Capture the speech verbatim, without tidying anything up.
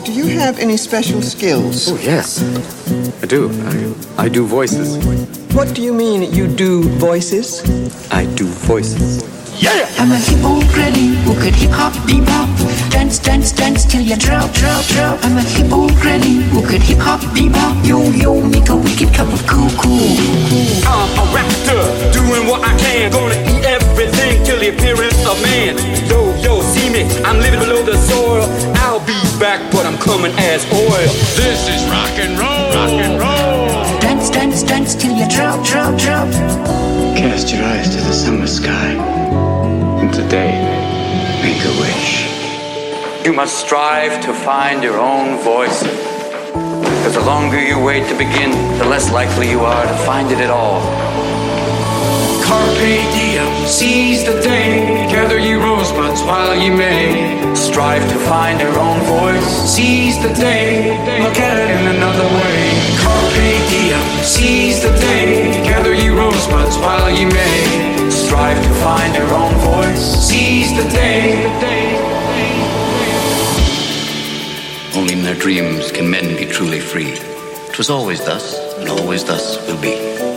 Do you have any special skills? Oh, yes. I do. I, I do voices. What do you mean you do voices? I do voices. Yeah! I'm a hippo granny who could hip hop, bebop, dance, dance, dance till you drop, drop, drop. I'm a hippo granny who could hip hop, bebop, yo, yo, make a wicked cup of cool, cool. I'm a raptor, doing what I can, gonna eat everything till the appearance of man. Yo, yo, see me, I'm living below the soil. I'll be back, but I'm coming as oil. This is rock and roll, rock and roll. Dance, dance, dance till you drop, drop, drop. Cast your eyes to the summer sky. Today, make a wish. You must strive to find your own voice. Because the longer you wait to begin, the less likely you are to find it at all. Carpe diem, seize the day. Gather ye rosebuds while ye may. Strive to find your own voice. Seize the day, look at it in another way. Carpe diem, seize the day. Gather ye rosebuds while ye may. Strive to find your own voice. Seize the day. Only in their dreams can men be truly free. 'Twas always thus, and always thus will be.